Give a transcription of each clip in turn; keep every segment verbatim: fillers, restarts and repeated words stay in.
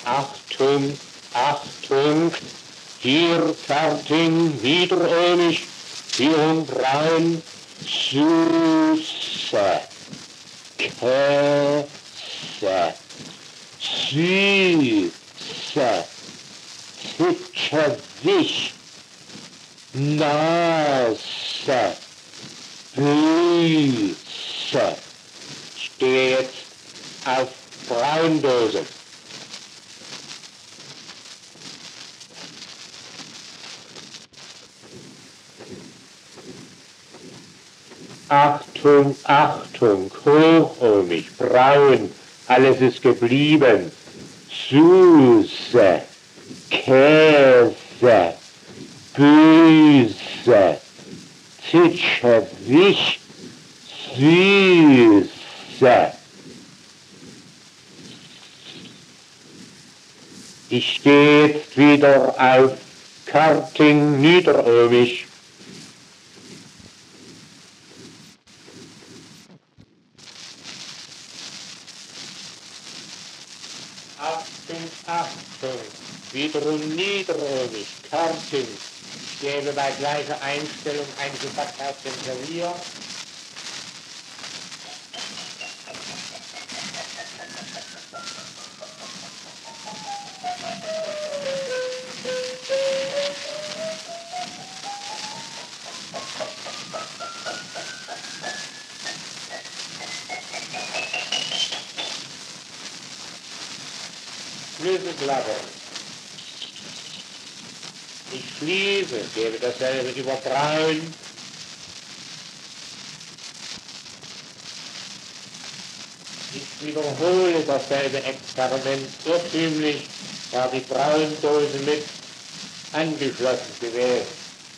Achtung, Achtung, hier Karting, niederöhnisch, hier und rein, Süße, Käse, Süße, Zitterwisch, Nase, Büße. Ich stehe jetzt auf Braundose. Achtung, Achtung, hochohmig, braun, alles ist geblieben. Süße, Käse, Büße, Zitschewich, Süße. Ich stehe jetzt wieder auf Karting niederöhmisch. Achtung, Achtung, wiederum niederöhmisch, Karting. Ich gebe bei gleicher Einstellung einen Kontakt auf dem Klavier. Schlüsselklappe. Ich schließe, gebe dasselbe über braun. Ich wiederhole dasselbe Experiment irrtümlich, war die Braundose mit angeschlossen gewesen.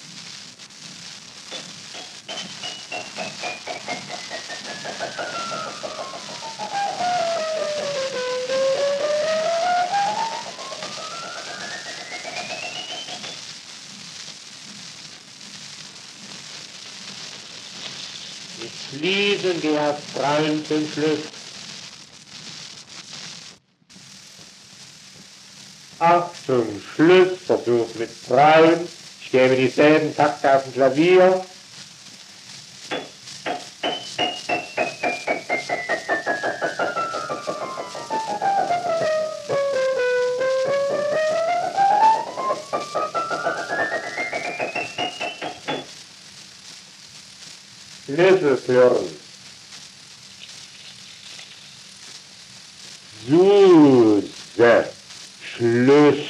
Ich schließe und gehe auf braun zum Schluss. Achtung, Schlussversuch mit braun. Ich gebe dieselben Takte auf dem Klavier. Schlüsselführen. Suse, Schluss.